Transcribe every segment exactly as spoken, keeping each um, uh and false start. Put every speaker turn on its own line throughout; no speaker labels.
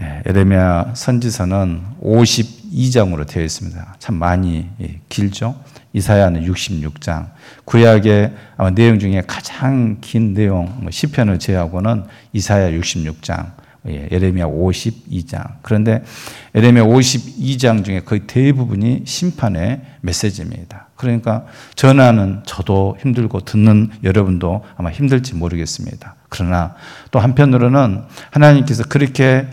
에레미야 선지서는 오십이 장으로 되어 있습니다. 참 많이 길죠. 이사야는 육십육 장. 구약의 아마 내용 중에 가장 긴 내용, 시편을 제외하고는 이사야 육십육 장, 에레미야 오십이 장. 그런데 에레미야 오십이 장 중에 거의 대부분이 심판의 메시지입니다. 그러니까 전하는 저도 힘들고 듣는 여러분도 아마 힘들지 모르겠습니다. 그러나 또 한편으로는 하나님께서 그렇게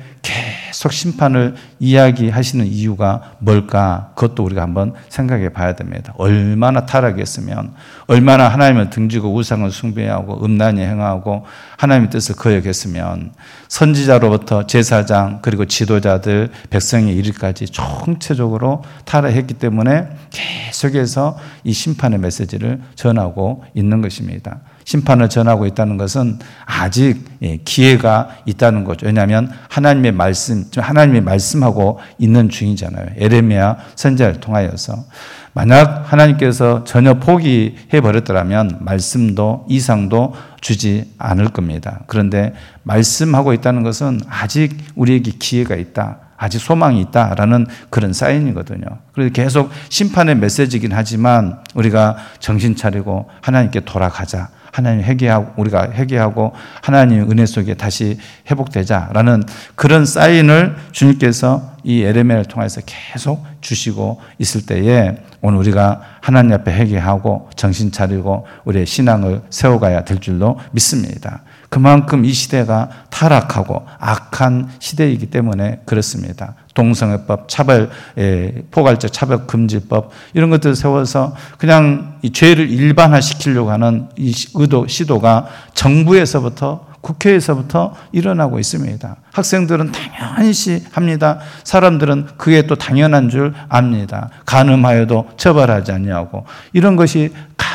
계속 심판을 이야기하시는 이유가 뭘까? 그것도 우리가 한번 생각해 봐야 됩니다. 얼마나 타락했으면, 얼마나 하나님을 등지고 우상을 숭배하고 음란히 행하고 하나님의 뜻을 거역했으면 선지자로부터 제사장 그리고 지도자들 백성에 이르기까지 총체적으로 타락했기 때문에 계속해서 이 심판의 메시지를 전하고 있는 것입니다. 심판을 전하고 있다는 것은 아직 기회가 있다는 거죠. 왜냐하면 하나님의 말씀, 하나님의 말씀하고 있는 중이잖아요. 에레미야 선지자를 통하여서. 만약 하나님께서 전혀 포기해 버렸더라면 말씀도 이상도 주지 않을 겁니다. 그런데 말씀하고 있다는 것은 아직 우리에게 기회가 있다. 아직 소망이 있다라는 그런 사인이거든요. 그래서 계속 심판의 메시지이긴 하지만 우리가 정신 차리고 하나님께 돌아가자. 하나님 회개하고 우리가 회개하고 하나님의 은혜 속에 다시 회복되자라는 그런 사인을 주님께서 이 에레미야를 통해서 계속 주시고 있을 때에 오늘 우리가 하나님 앞에 회개하고 정신 차리고 우리의 신앙을 세워가야 될 줄로 믿습니다. 그만큼 이 시대가 타락하고 악한 시대이기 때문에 그렇습니다. 동성애법, 차별, 포괄적 차별금지법 이런 것들을 세워서 그냥 이 죄를 일반화시키려고 하는 이 의도, 시도가 정부에서부터 국회에서부터 일어나고 있습니다. 학생들은 당연시 합니다. 사람들은 그게 또 당연한 줄 압니다. 간음하여도 처벌하지 않냐고 이런 것이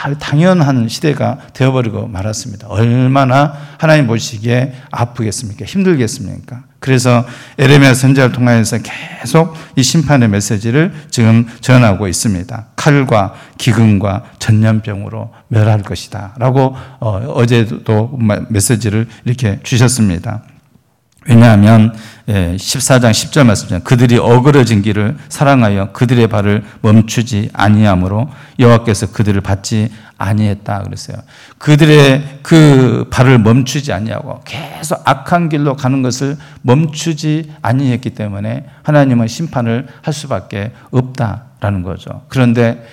당연한 시대가 되어버리고 말았습니다. 얼마나 하나님 보시기에 아프겠습니까? 힘들겠습니까? 그래서 에레미야 선지자를 통하여서 계속 이 심판의 메시지를 지금 전하고 있습니다. 칼과 기근과 전염병으로 멸할 것이다 라고 어제도 메시지를 이렇게 주셨습니다. 왜냐하면 십사 장 십 절 말씀처럼 그들이 어그러진 길을 사랑하여 그들의 발을 멈추지 아니함으로 여호와께서 그들을 받지 아니했다 그랬어요. 그들의 그 발을 멈추지 아니하고 계속 악한 길로 가는 것을 멈추지 아니했기 때문에 하나님은 심판을 할 수밖에 없다라는 거죠. 그런데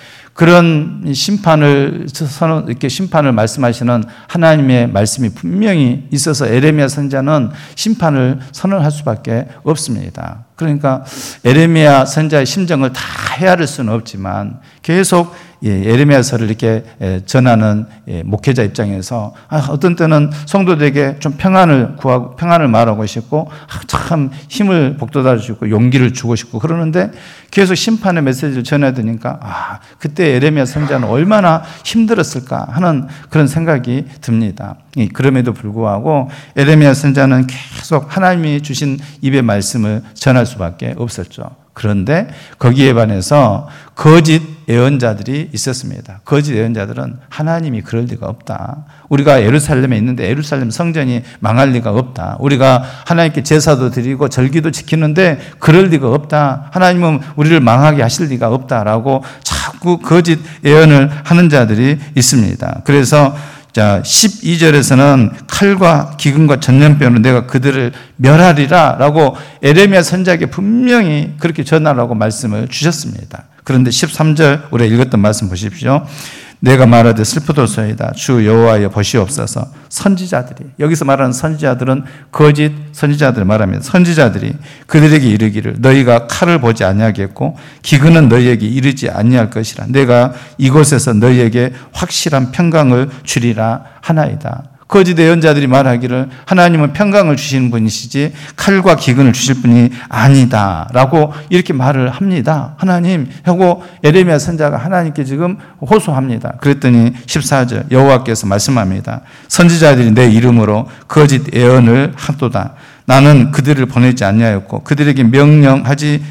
그런 심판을 이렇게 심판을 말씀하시는 하나님의 말씀이 분명히 있어서 에레미야 선지자는 심판을 선언할 수밖에 없습니다. 그러니까 에레미야 선지자의 심정을 다 헤아릴 수는 없지만 계속 에레미야서를 이렇게 전하는 목회자 입장에서 어떤 때는 성도들에게 좀 평안을 구하고 평안을 말하고 싶고 참 힘을 북돋아 주고 용기를 주고 싶고 그러는데 계속 심판의 메시지를 전해야 되니까 아 그때 에레미야 선지자는 얼마나 힘들었을까 하는 그런 생각이 듭니다. 그럼에도 불구하고 에레미야 선지자는 계속 하나님이 주신 입의 말씀을 전할 수밖에 없었죠. 그런데 거기에 반해서 거짓 예언자들이 있었습니다. 거짓 예언자들은 하나님이 그럴 리가 없다. 우리가 예루살렘에 있는데 예루살렘 성전이 망할 리가 없다. 우리가 하나님께 제사도 드리고 절기도 지키는데 그럴 리가 없다. 하나님은 우리를 망하게 하실 리가 없다라고 자꾸 거짓 예언을 하는 자들이 있습니다. 그래서 자, 십이 절에서는 칼과 기근과 전염병으로 내가 그들을 멸하리라 라고 에레미야 선지자에게 분명히 그렇게 전하라고 말씀을 주셨습니다. 그런데 십삼 절 우리가 읽었던 말씀 보십시오. 내가 말하되 슬프도소이다. 주 여호와여 보시옵소서. 선지자들이 여기서 말하는 선지자들은 거짓 선지자들을 말합니다. 선지자들이 그들에게 이르기를 너희가 칼을 보지 아니하겠고 기근은 너희에게 이르지 아니할 것이라. 내가 이곳에서 너희에게 확실한 평강을 주리라 하나이다. 거짓 예언자들이 말하기를 하나님은 평강을 주시는 분이시지 칼과 기근을 주실 분이 아니다 라고 이렇게 말을 합니다. 하나님 하고 에레미야 선지자가 하나님께 지금 호소합니다. 그랬더니 십사 절 여호와께서 말씀합니다. 선지자들이 내 이름으로 거짓 예언을 하도다. 나는 그들을 보내지 아니하였고 그들에게 명령하지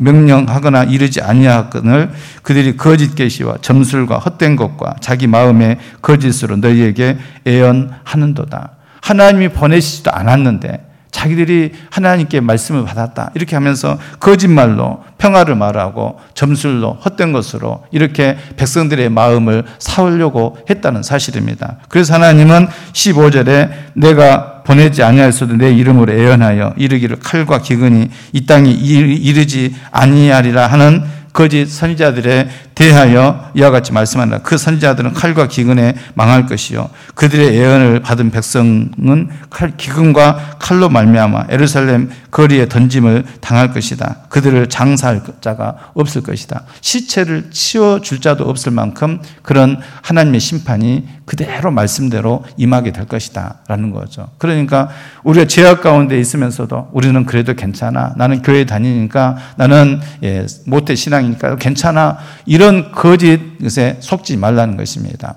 명령하거나 이르지 아니하거늘 그들이 거짓 계시와 점술과 헛된 것과 자기 마음의 거짓으로 너희에게 예언하는도다. 하나님이 보내시지도 않았는데 자기들이 하나님께 말씀을 받았다 이렇게 하면서 거짓말로 평화를 말하고 점술로 헛된 것으로 이렇게 백성들의 마음을 사오려고 했다는 사실입니다. 그래서 하나님은 십오 절에 내가 보내지 아니하였어도 내 이름으로 애언하여 이르기를 칼과 기근이 이 땅에 이르지 아니하리라 하는 거짓 선지자들에 대하여 이와 같이 말씀한다. 그 선지자들은 칼과 기근에 망할 것이요 그들의 예언을 받은 백성은 칼, 기근과 칼로 말미암아 예루살렘 거리에 던짐을 당할 것이다. 그들을 장사할 자가 없을 것이다. 시체를 치워줄 자도 없을 만큼 그런 하나님의 심판이 그대로 말씀대로 임하게 될 것이다 라는 거죠. 그러니까 우리가 죄악 가운데 있으면서도 우리는 그래도 괜찮아, 나는 교회 다니니까, 나는 예, 모태 신앙이니까 괜찮아, 이런 거짓에 속지 말라는 것입니다.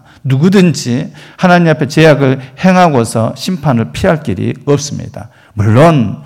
누구든지 하나님 앞에 죄악을 행하고서 심판을 피할 길이 없습니다. 물론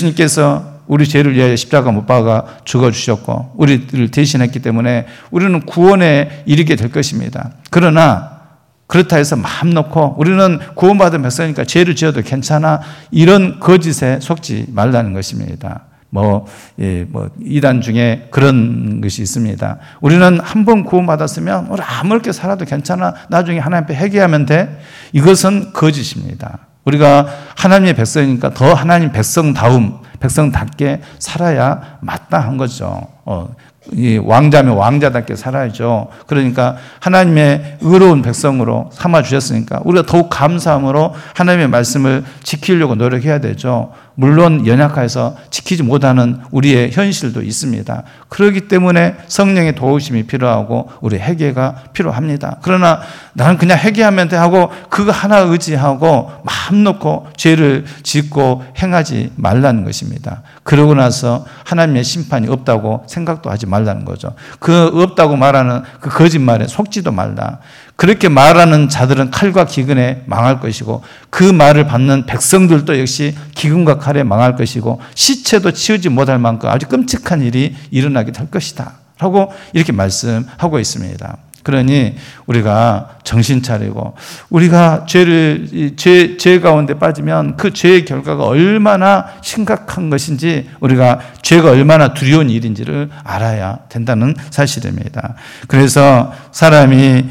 예수님께서 우리 죄를 위하여 십자가 못 박아 죽어주셨고 우리를 대신했기 때문에 우리는 구원에 이르게 될 것입니다. 그러나 그렇다 해서 마음 놓고 우리는 구원받은 백성이니까 죄를 지어도 괜찮아, 이런 거짓에 속지 말라는 것입니다. 뭐, 예, 뭐, 이단 중에 그런 것이 있습니다. 우리는 한 번 구원받았으면 우리 아무렇게 살아도 괜찮아, 나중에 하나님 앞에 회개하면 돼. 이것은 거짓입니다. 우리가 하나님의 백성이니까 더 하나님 백성다움, 백성답게 살아야 마땅한 거죠. 어, 이 왕자면 왕자답게 살아야죠. 그러니까 하나님의 의로운 백성으로 삼아 주셨으니까 우리가 더욱 감사함으로 하나님의 말씀을 지키려고 노력해야 되죠. 물론 연약해서 지키지 못하는 우리의 현실도 있습니다. 그렇기 때문에 성령의 도우심이 필요하고 우리 회개가 필요합니다. 그러나 나는 그냥 회개하면 돼 하고 그거 하나 의지하고 마음 놓고 죄를 짓고 행하지 말라는 것입니다. 그러고 나서 하나님의 심판이 없다고 생각도 하지 말라는 거죠. 그 없다고 말하는 그 거짓말에 속지도 말라. 그렇게 말하는 자들은 칼과 기근에 망할 것이고 그 말을 받는 백성들도 역시 기근과 칼에 망할 것이고 시체도 치우지 못할 만큼 아주 끔찍한 일이 일어나게 될 것이다 라고 이렇게 말씀하고 있습니다. 그러니 우리가 정신 차리고 우리가 죄를 죄, 죄 가운데 빠지면 그 죄의 결과가 얼마나 심각한 것인지, 우리가 죄가 얼마나 두려운 일인지를 알아야 된다는 사실입니다. 그래서 사람이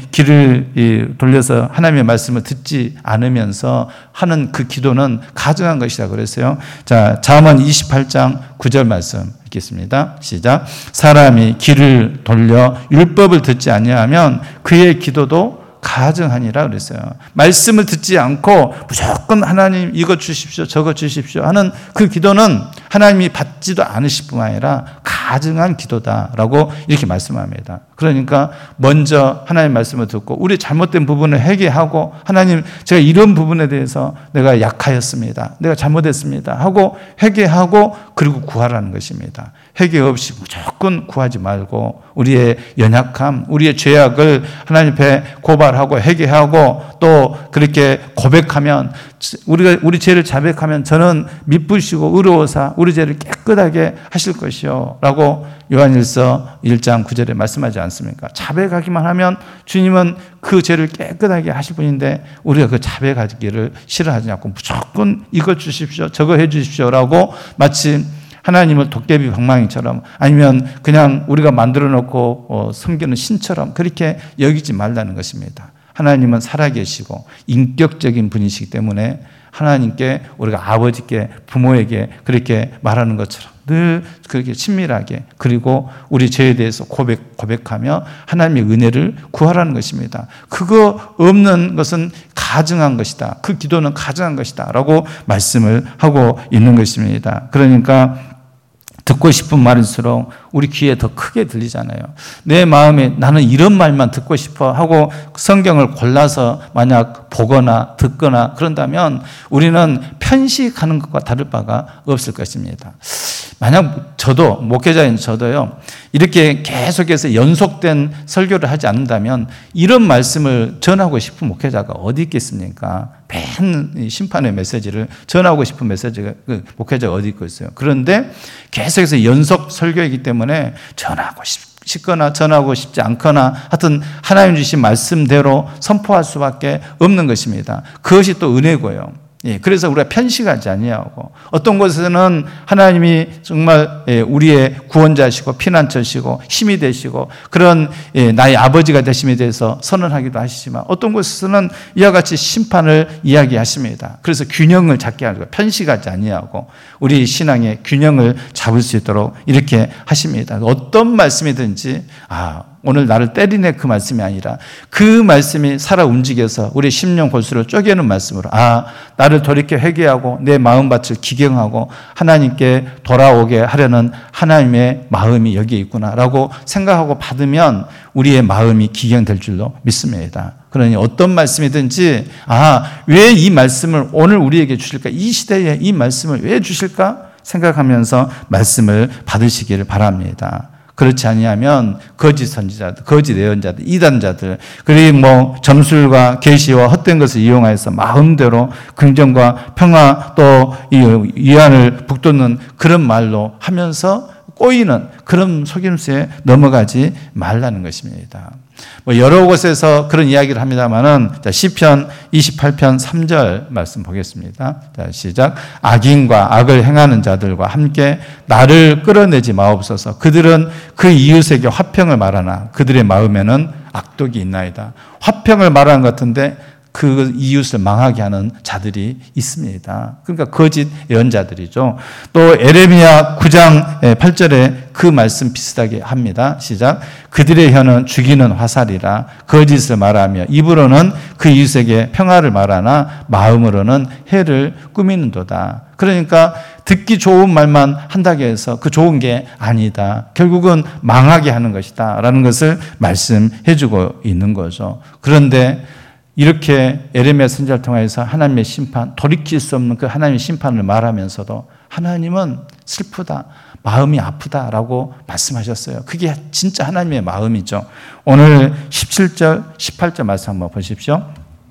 길을 돌려서 하나님의 말씀을 듣지 않으면서 하는 그 기도는 가증한 것이다 그랬어요. 자, 잠언 이십팔 장 구 절 말씀 읽겠습니다. 시작. 사람이 귀를 돌려 율법을 듣지 아니하면 그의 기도도 가증하니라 그랬어요. 말씀을 듣지 않고 무조건 하나님 이거 주십시오 저거 주십시오 하는 그 기도는 하나님이 받지도 않으실 뿐만 아니라 가증한 기도다라고 이렇게 말씀합니다. 그러니까 먼저 하나님 말씀을 듣고 우리 잘못된 부분을 회개하고, 하나님 제가 이런 부분에 대해서 내가 약하였습니다, 내가 잘못했습니다 하고 회개하고 그리고 구하라는 것입니다. 회개 없이 무조건 구하지 말고 우리의 연약함, 우리의 죄악을 하나님 앞에 고발하고 회개하고 또 그렇게 고백하면, 우리가 우리 죄를 자백하면 저는 미쁘시고 의로우사 우리 죄를 깨끗하게 하실 것이요 라고 요한일서 일 장 구 절에 말씀하지 않습니까? 자백하기만 하면 주님은 그 죄를 깨끗하게 하실 분인데 우리가 그 자백하기를 싫어하지 않고 무조건 이거 주십시오 저거 해 주십시오 라고 마치 하나님을 도깨비 방망이처럼 아니면 그냥 우리가 만들어 놓고 어, 섬기는 신처럼 그렇게 여기지 말라는 것입니다. 하나님은 살아계시고 인격적인 분이시기 때문에 하나님께 우리가 아버지께 부모에게 그렇게 말하는 것처럼 늘 그렇게 친밀하게, 그리고 우리 죄에 대해서 고백, 고백하며 하나님의 은혜를 구하라는 것입니다. 그거 없는 것은 가증한 것이다. 그 기도는 가증한 것이다 라고 말씀을 하고 있는 것입니다. 그러니까 듣고 싶은 말일수록 우리 귀에 더 크게 들리잖아요. 내 마음에 나는 이런 말만 듣고 싶어 하고 성경을 골라서 만약 보거나 듣거나 그런다면 우리는 편식하는 것과 다를 바가 없을 것입니다. 만약 저도, 목회자인 저도요, 이렇게 계속해서 연속된 설교를 하지 않는다면 이런 말씀을 전하고 싶은 목회자가 어디 있겠습니까? 맨 심판의 메시지를 전하고 싶은 메시지가, 그 목회자가 어디 있고 있어요. 그런데 계속해서 연속 설교이기 때문에 전하고 싶거나 전하고 싶지 않거나 하여튼 하나님 주신 말씀대로 선포할 수밖에 없는 것입니다. 그것이 또 은혜고요. 예, 그래서 우리가 편식하지 아니하고 어떤 곳에서는 하나님이 정말 예, 우리의 구원자시고 피난처시고 힘이 되시고 그런 예, 나의 아버지가 되심에 대해서 선언하기도 하시지만 어떤 곳에서는 이와 같이 심판을 이야기하십니다. 그래서 균형을 잡게 하고 편식하지 아니하고 우리 신앙의 균형을 잡을 수 있도록 이렇게 하십니다. 어떤 말씀이든지 아 오늘 나를 때리네 그 말씀이 아니라 그 말씀이 살아 움직여서 우리 심령 골수를 쪼개는 말씀으로 아 나를 돌이켜 회개하고 내 마음밭을 기경하고 하나님께 돌아오게 하려는 하나님의 마음이 여기에 있구나라고 생각하고 받으면 우리의 마음이 기경될 줄로 믿습니다. 그러니 어떤 말씀이든지 아 왜 이 말씀을 오늘 우리에게 주실까? 이 시대에 이 말씀을 왜 주실까? 생각하면서 말씀을 받으시기를 바랍니다. 그렇지 아니하면 거짓 선지자들, 거짓 예언자들, 이단자들, 그리고 뭐 점술과 계시와 헛된 것을 이용해서 마음대로 긍정과 평화 또 위안을 북돋는 그런 말로 하면서 꼬이는 그런 속임수에 넘어가지 말라는 것입니다. 뭐 여러 곳에서 그런 이야기를 합니다만은 시편 이십팔 편 삼 절 말씀 보겠습니다. 자, 시작. 악인과 악을 행하는 자들과 함께 나를 끌어내지 마옵소서. 그들은 그 이웃에게 화평을 말하나 그들의 마음에는 악독이 있나이다. 화평을 말하는 것 같은데 그 이웃을 망하게 하는 자들이 있습니다. 그러니까 거짓 예언자들이죠. 또 에레미야 구 장 팔 절에 그 말씀 비슷하게 합니다. 시작. 그들의 혀는 죽이는 화살이라 거짓을 말하며 입으로는 그 이웃에게 평화를 말하나 마음으로는 해를 꾸미는도다. 그러니까 듣기 좋은 말만 한다고 해서 그 좋은 게 아니다. 결국은 망하게 하는 것이다 라는 것을 말씀해 주고 있는 거죠. 그런데 이렇게 에레미야 선지자를 통해서 하나님의 심판, 돌이킬 수 없는 그 하나님의 심판을 말하면서도 하나님은 슬프다, 마음이 아프다라고 말씀하셨어요. 그게 진짜 하나님의 마음이죠. 오늘 십칠 절, 십팔 절 말씀 한번 보십시오.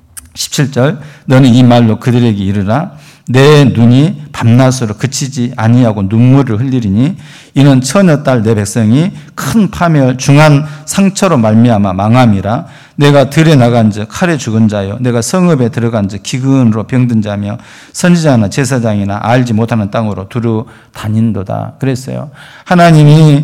십칠 절 너는 이 말로 그들에게 이르라 내 눈이 밤낮으로 그치지 아니하고 눈물을 흘리리니 이는 처녀 딸 내 백성이 큰 파멸 중한 상처로 말미암아 망함이라 내가 들에 나간 자 칼에 죽은 자요 내가 성읍에 들어간 자 기근으로 병든 자며 선지자나 제사장이나 알지 못하는 땅으로 두루 다닌도다 그랬어요. 하나님이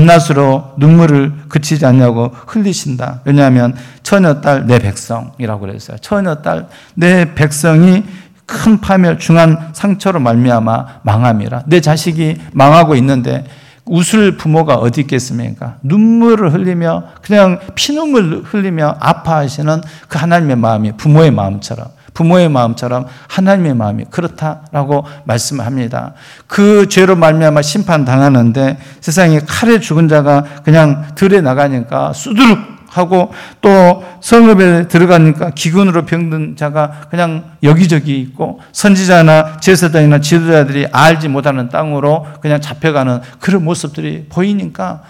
밤낮으로 눈물을 그치지 않냐고 흘리신다. 왜냐하면 처녀 딸 내 백성이라고 그랬어요. 처녀 딸 내 백성이 큰 파멸 중한 상처로 말미암아 망함이라. 내 자식이 망하고 있는데 웃을 부모가 어디 있겠습니까? 눈물을 흘리며 그냥 피눈물 흘리며 아파하시는 그 하나님의 마음이 부모의 마음처럼 부모의 마음처럼 하나님의 마음이 그렇다라고 말씀을 합니다. 그 죄로 말미암아 심판당하는데 세상에 칼에 죽은 자가 그냥 들에 나가니까 수두룩 하고 또 성읍에 들어가니까 기근으로 병든 자가 그냥 여기저기 있고 선지자나 제사장이나 지도자들이 알지 못하는 땅으로 그냥 잡혀가는 그런 모습들이 보이니까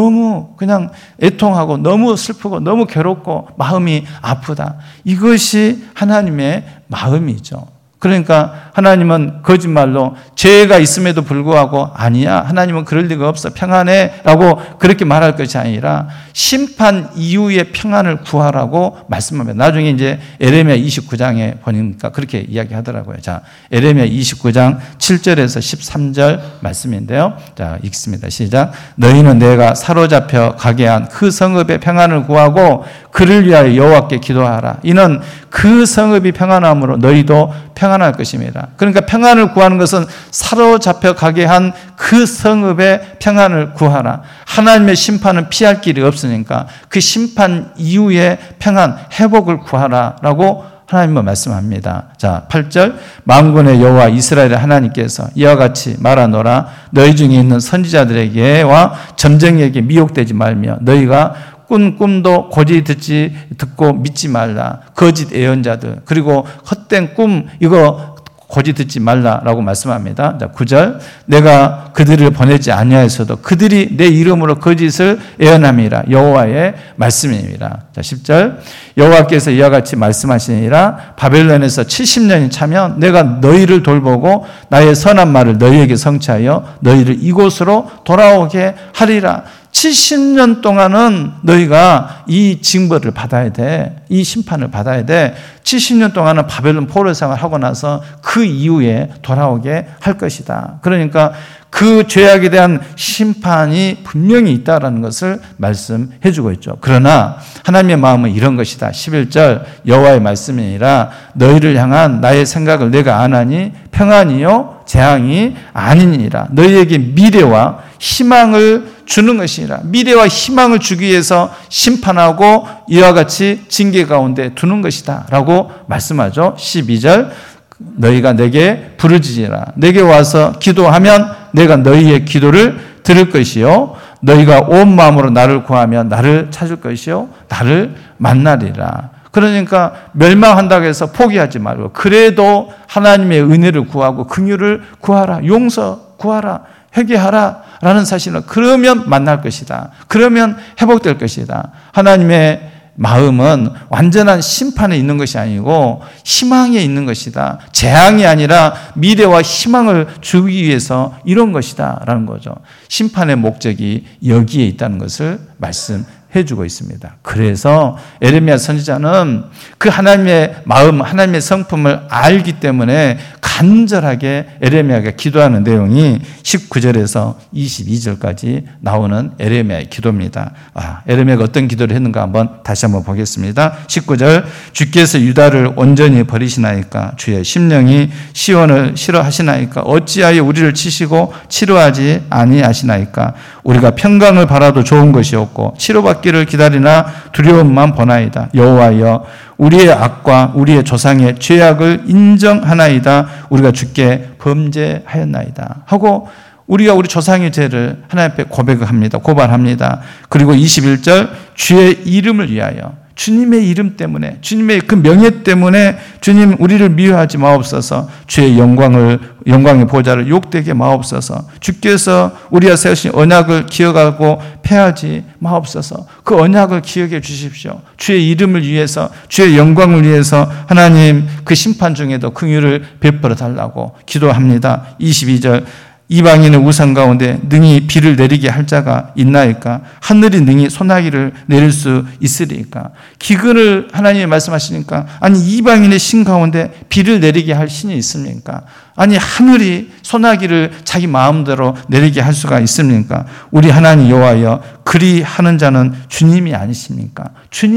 너무 그냥 애통하고 너무 슬프고 너무 괴롭고 마음이 아프다. 이것이 하나님의 마음이죠. 그러니까 하나님은 거짓말로 죄가 있음에도 불구하고 아니야 하나님은 그럴 리가 없어 평안해 라고 그렇게 말할 것이 아니라 심판 이후의 평안을 구하라고 말씀합니다. 나중에 이제 에레미야 이십구 장에 보니까 그렇게 이야기하더라고요. 자, 에레미야 이십구 장 칠 절에서 십삼 절 말씀인데요. 자, 읽습니다. 시작. 너희는 내가 사로잡혀 가게 한 그 성읍의 평안을 구하고 그를 위하여 여호와께 기도하라. 이는 그 성읍이 평안함으로 너희도 평안할 것입니다. 그러니까 평안을 구하는 것은 사로잡혀 가게 한 그 성읍의 평안을 구하라. 하나님의 심판은 피할 길이 없으니까 그 심판 이후에 평안, 회복을 구하라라고 하나님은 말씀합니다. 자, 팔 절 만군의 여호와 이스라엘의 하나님께서 이와 같이 말하노라. 너희 중에 있는 선지자들에게와 점쟁이에게 미혹되지 말며 너희가 꾼 꿈도 고지 듣지 듣고 믿지 말라. 거짓 예언자들 그리고 헛된 꿈 이거 고지 듣지 말라라고 말씀합니다. 자, 구 절 내가 그들을 보내지 아니하였어도 그들이 내 이름으로 거짓을 예언함이라 여호와의 말씀입니다. 자, 십 절 여호와께서 이와 같이 말씀하시니라 바벨론에서 칠십 년이 차면 내가 너희를 돌보고 나의 선한 말을 너희에게 성취하여 너희를 이곳으로 돌아오게 하리라. 칠십 년 동안은 너희가 이 징벌을 받아야 돼. 이 심판을 받아야 돼. 칠십 년 동안은 바벨론 포로 생활을 하고 나서 그 이후에 돌아오게 할 것이다. 그러니까 그 죄악에 대한 심판이 분명히 있다라는 것을 말씀해 주고 있죠. 그러나 하나님의 마음은 이런 것이다. 십일 절 여호와의 말씀이 아니라 너희를 향한 나의 생각을 내가 아나니 평안이요 재앙이 아니니라. 너희에게 미래와 희망을 주는 것이니라. 미래와 희망을 주기 위해서 심판하고 이와 같이 징계 가운데 두는 것이다 라고 말씀하죠. 십이 절 너희가 내게 부르짖으라. 내게 와서 기도하면 내가 너희의 기도를 들을 것이요 너희가 온 마음으로 나를 구하면 나를 찾을 것이요 나를 만나리라. 그러니까 멸망한다고 해서 포기하지 말고 그래도 하나님의 은혜를 구하고 긍휼을 구하라. 용서 구하라. 회개하라 라는 사실은 그러면 만날 것이다. 그러면 회복될 것이다. 하나님의 마음은 완전한 심판에 있는 것이 아니고 희망에 있는 것이다. 재앙이 아니라 미래와 희망을 주기 위해서 이런 것이다 라는 거죠. 심판의 목적이 여기에 있다는 것을 말씀해 주고 있습니다. 그래서 에레미야 선지자는 그 하나님의 마음, 하나님의 성품을 알기 때문에 간절하게 에레미야가 기도하는 내용이 십구 절에서 이십이 절까지 나오는 에레미야의 기도입니다. 아, 에레미야가 어떤 기도를 했는가 한번 다시 한번 보겠습니다. 십구 절 주께서 유다를 온전히 버리시나이까 주의 심령이 시온을 싫어하시나이까 어찌하여 우리를 치시고 치료하지 아니하시나이까 우리가 평강을 바라도 좋은 것이 없고 치료받기를 기다리나 두려움만 보나이다. 여호와여 우리의 악과 우리의 조상의 죄악을 인정하나이다. 우리가 주께 범죄하였나이다 하고 우리가 우리 조상의 죄를 하나님 앞에 고백합니다. 고발합니다. 그리고 이십일 절 주의 이름을 위하여 주님의 이름 때문에 주님의 그 명예 때문에 주님 우리를 미워하지 마옵소서. 주의 영광을 영광의 보좌를 욕되게 마옵소서. 주께서 우리와 세우신 언약을 기억하고 패하지 마옵소서. 그 언약을 기억해 주십시오. 주의 이름을 위해서 주의 영광을 위해서 하나님 그 심판 중에도 긍휼을 베풀어 달라고 기도합니다. 이십이 절 이방인의 우상 가운데 능히 비를 내리게 할 자가 있나이까? 하늘이 능히 소나기를 내릴 수 있으리까? 기근을 하나님이 말씀하시니까 아니 이방인의 신 가운데 비를 내리게 할 신이 있습니까? 아니 하늘이 소나기를 자기 마음대로 내리게 할 수가 있습니까? 우리 하나님 여호와여 그리 하는 자는 주님이 아니십니까?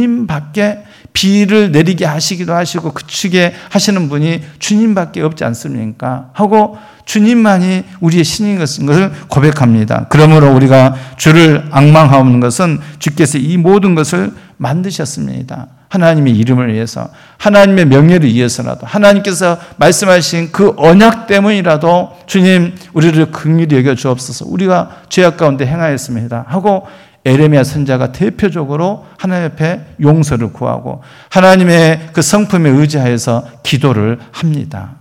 주님밖에 비를 내리게 하시기도 하시고 그치게 하시는 분이 주님밖에 없지 않습니까? 하고 주님만이 우리의 신인 것을 고백합니다. 그러므로 우리가 주를 앙망하는 것은 주께서 이 모든 것을 만드셨습니다. 하나님의 이름을 위해서 하나님의 명예를 위해서라도 하나님께서 말씀하신 그 언약 때문이라도 주님 우리를 긍휼히 여겨 주옵소서. 우리가 죄악 가운데 행하였습니다 하고 에레미야 선지자가 대표적으로 하나님 앞에 용서를 구하고 하나님의 그 성품에 의지하여서 기도를 합니다.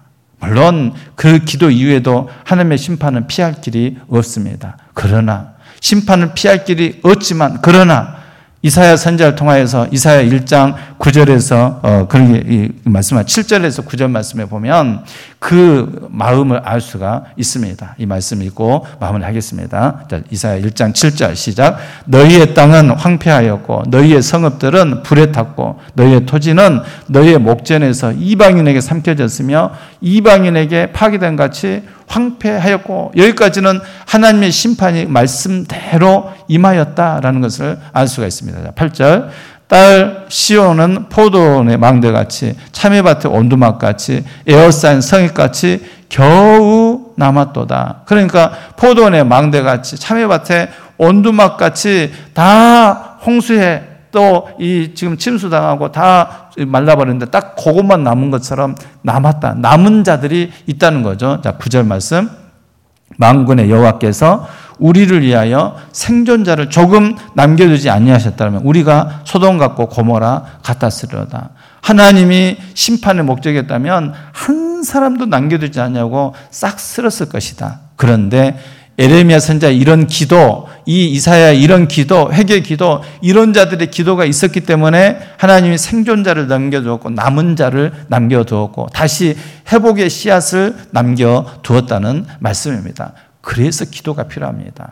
물론 그 기도 이후에도 하나님의 심판은 피할 길이 없습니다. 그러나 심판을 피할 길이 없지만 그러나 이사야 선지자를 통하여서 이사야 일 장 구 절에서 어 그렇게 말씀한 칠 절에서 구 절 말씀에 보면 그 마음을 알 수가 있습니다. 이 말씀 읽고 마무리하겠습니다. 자, 이사야 일 장 칠 절 시작. 너희의 땅은 황폐하였고 너희의 성읍들은 불에 탔고 너희의 토지는 너희의 목전에서 이방인에게 삼켜졌으며 이방인에게 파괴된 같이 황폐하였고 여기까지는 하나님의 심판이 말씀대로 임하였다라는 것을 알 수가 있습니다. 팔 절 딸 시온은 포도원의 망대같이 참외밭의 온두막같이 에어싸인 성읍같이 겨우 남았도다. 그러니까 포도원의 망대같이 참외밭의 온두막같이 다 홍수에 또 이 지금 침수당하고 다 말라버렸는데 딱 그것만 남은 것처럼 남았다. 남은 자들이 있다는 거죠. 자, 구 절 말씀. 만군의 여호와께서 우리를 위하여 생존자를 조금 남겨두지 아니하셨다면 우리가 소돔 같고 고모라 같았으리로다. 하나님이 심판의 목적이었다면 한 사람도 남겨두지 않냐고 싹 쓸었을 것이다. 그런데 에레미야 선지자 이런 기도, 이 이사야 이런 기도, 회개 기도, 이런 자들의 기도가 있었기 때문에 하나님이 생존자를 남겨두었고 남은 자를 남겨두었고 다시 회복의 씨앗을 남겨두었다는 말씀입니다. 그래서 기도가 필요합니다.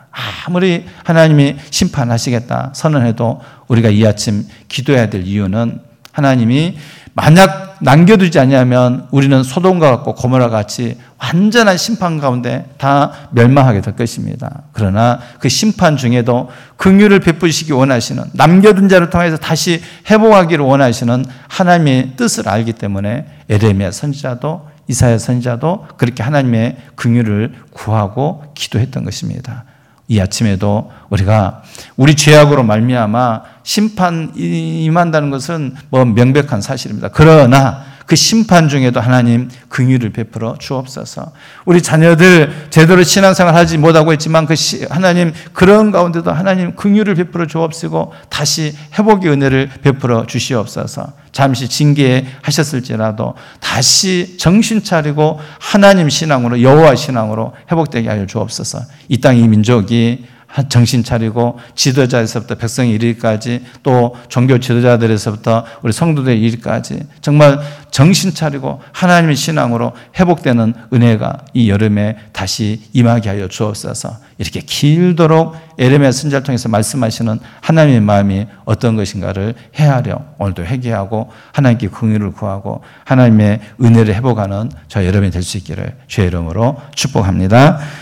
아무리 하나님이 심판하시겠다 선언해도 우리가 이 아침 기도해야 될 이유는 하나님이 만약 남겨두지 않으면 우리는 소돔과 같고 고모라 같이 완전한 심판 가운데 다 멸망하게 될 것입니다. 그러나 그 심판 중에도 긍휼을 베푸시기 원하시는, 남겨둔 자를 통해서 다시 회복하기를 원하시는 하나님의 뜻을 알기 때문에 에레미야 선지자도 이사야 선지자도 그렇게 하나님의 긍휼을 구하고 기도했던 것입니다. 이 아침에도 우리가 우리 죄악으로 말미암아 심판 임한다는 것은 뭐 명백한 사실입니다. 그러나 그 심판 중에도 하나님 긍휼을 베풀어 주옵소서. 우리 자녀들 제대로 신앙생활 하지 못하고 있지만 그 하나님 그런 가운데도 하나님 긍휼을 베풀어 주옵시고 다시 회복의 은혜를 베풀어 주시옵소서. 잠시 징계하셨을지라도 다시 정신 차리고 하나님 신앙으로, 여호와 신앙으로 회복되게 하여 주옵소서. 이 땅 이 민족이 정신 차리고 지도자에서부터 백성이 이르기까지 또 종교 지도자들에서부터 우리 성도들 이르기까지 정말 정신 차리고 하나님의 신앙으로 회복되는 은혜가 이 여름에 다시 임하게 하여 주옵소서. 이렇게 길도록 에레미야 선지자를 통해서 말씀하시는 하나님의 마음이 어떤 것인가를 헤아려 오늘도 회개하고 하나님께 긍휼을 구하고 하나님의 은혜를 회복하는 저 여러분이 될 수 있기를 주의 이름으로 축복합니다.